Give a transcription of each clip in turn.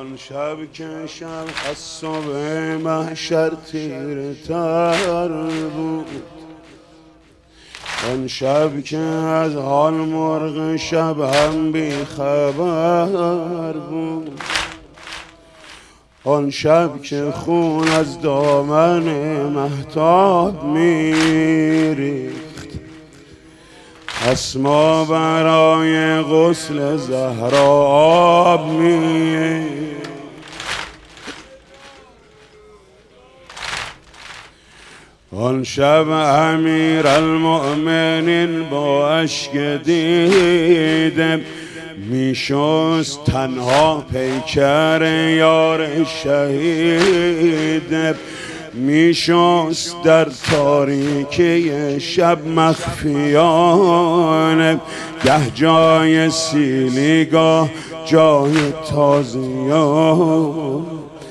آن شب که شب از صبح محشر تیره تر بود، آن شب که از حال مرغ شب هم بی خبر بود، آن شب که خون از دامن مهتاب میریخت، اسما برای غسل زهرا آب میریخت. آن شب امیرالمؤمنین با اشک دیده میشست تنها پیکر یار شهید، میشست در تاریکی شب مخفیانه، گه جای سیلی گاه جای تازیان.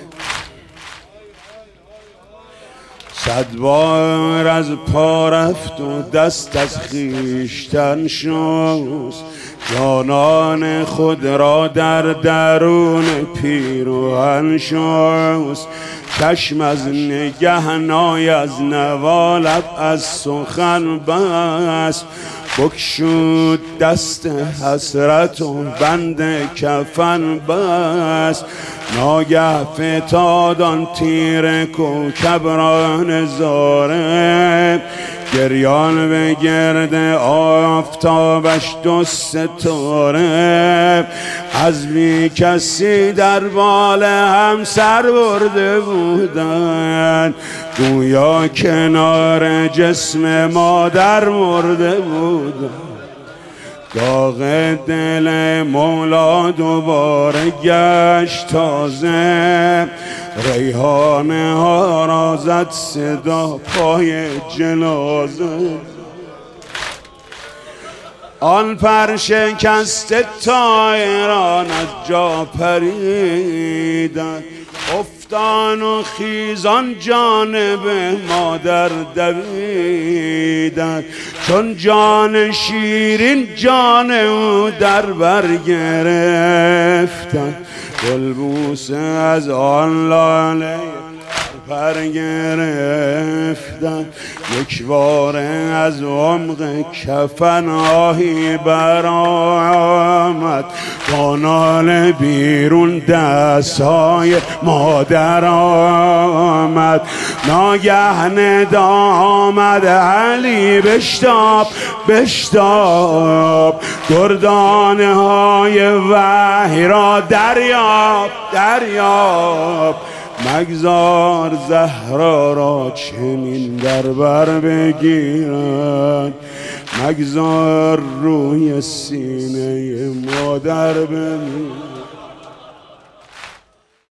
100 بار از پا رفت و دست از خویشتن شست، جانان خود را در درون پیراهن شست. چشم از نگه نای از نوا لب از سخن بست، بگشود دست حسرت و بند کفن بست. ناگه فتاد آن تیر کوکب را نظاره، گریان به گرد آفتابش 2 ستاره. از بی کسی در بال هم سر برده بودن، گویا کنار جسم مادر مرده بودن. داغ دل مولا دوباره گشت تازه، ریحانه ها را زد صدا پای جنازه. آن پر شکسته طایران از جا پریدند، افتان و خیزان جانب مادر دویدند. چون جان شیرین جان او در بر گرفتند، گلبوسه از آن لاله پر گرفتن. یک باره از عمق کفن آهی برآمد، با ناله بیرون دستهای مادر آمد. ناگه ندا آمد علی بشتاب بشتاب، دردانه های وحی را دریاب دریاب. مگذار زهرا را چنین در بر بگیرد، مگذار روی سینه مادر بمیرد.